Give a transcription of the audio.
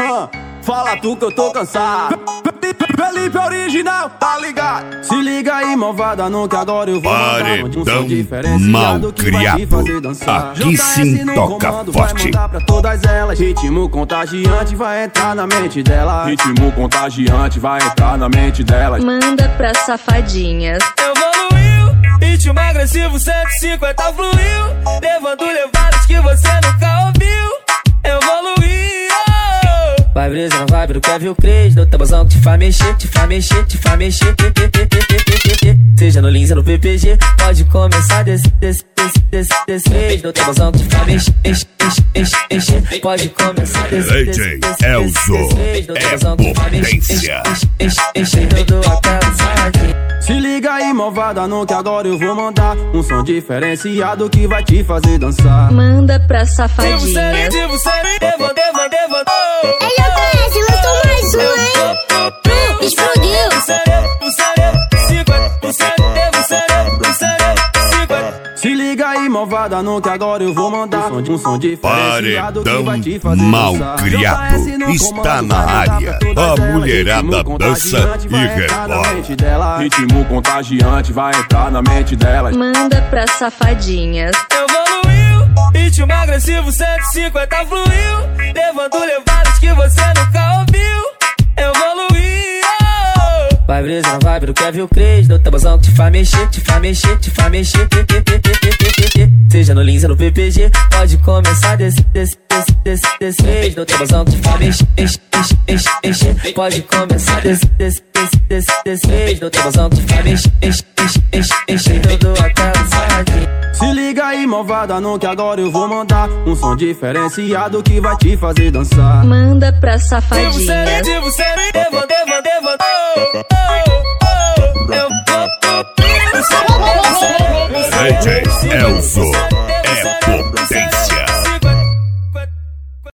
Fala tu que eu tô cansado. Felipe original, tá ligado? Se liga aí, malvada, não que agora eu vou mandar um som diferenciado que vai te fazer dançar. Aqui sim toca forte. Vai mandar pra todas elas. Ritmo contagiante vai entrar na mente dela. Ritmo contagiante vai entrar na mente dela. Manda pra safadinhas. Evoluiu, ritmo agressivo 150 fluiu, levando levadas que você nunca ouviu. Evoluiu. Vai brisa na vibe do Kevin Cres, do tabuzão que te faz mexer, te faz mexer, te faz mexer. Seja no Lins ou no PPG, pode começar desse do tabuzão que te faz mexer, encher. Pode começar desse Elzo é potência. Encher todo aquela saque. Se liga aí, malvada, não que agora eu vou mandar um som diferenciado que vai te fazer dançar. Manda pra safadinhas. Lançou mais um, hein? Explodiu. Se liga aí, malvada, não que agora eu vou mandar um som diferenciado que vai te fazer Malcriado está na área. A mulherada dança e rebola. Ritmo contagiante vai entrar na mente dela. Manda pra safadinhas. Evoluiu, ritmo agressivo 150 fluiu, levando levadas que você nunca ouviu. Evoluiu. Vai brisa na vibe do Kevin Cres, do tabuzão que te faz mexer, te faz mexer, te faz mexer. Seja no Lins ou no PPG, pode começar desse do tabuzão que te faz mexer, encher. Pode começar desse do tabuzão que te faz mexer, encher todo aquela saque. Se liga aí, malvada, não que agora eu vou mandar um som diferenciado que vai te fazer dançar. Manda pra safadinhas. DJ